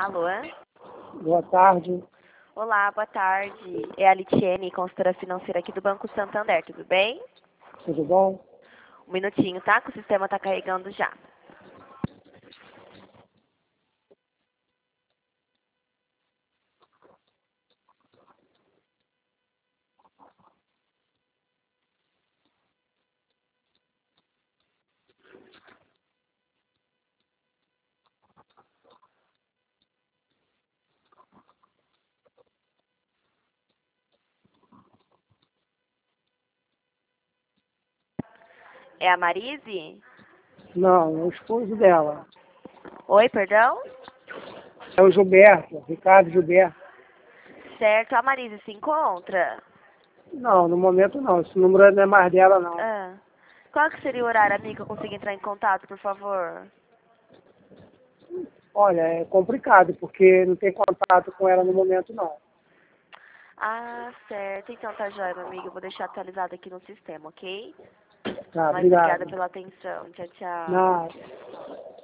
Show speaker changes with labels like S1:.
S1: Alô?
S2: Boa tarde.
S1: Olá, boa tarde. É a Litiene, consultora financeira aqui do Banco Santander, tudo bem?
S2: Tudo bom?
S1: Um minutinho, tá? Que o sistema tá carregando já. É a Marise?
S2: Não, é o esposo dela.
S1: Oi, perdão?
S2: É o Gilberto, Ricardo Gilberto.
S1: Certo, a Marise se encontra?
S2: Não, no momento não. Esse número não é mais dela, não.
S1: Ah. Qual que seria o horário, amiga, que eu consigo entrar em contato, por favor?
S2: Olha, é complicado, porque não tem contato com ela no momento, não.
S1: Ah, certo. Então tá jóia, meu amigo. Eu vou deixar atualizado aqui no sistema, ok?
S2: Tá,
S1: Mas obrigada
S2: obrigado.
S1: pela atenção. Tchau, tchau.
S2: Não.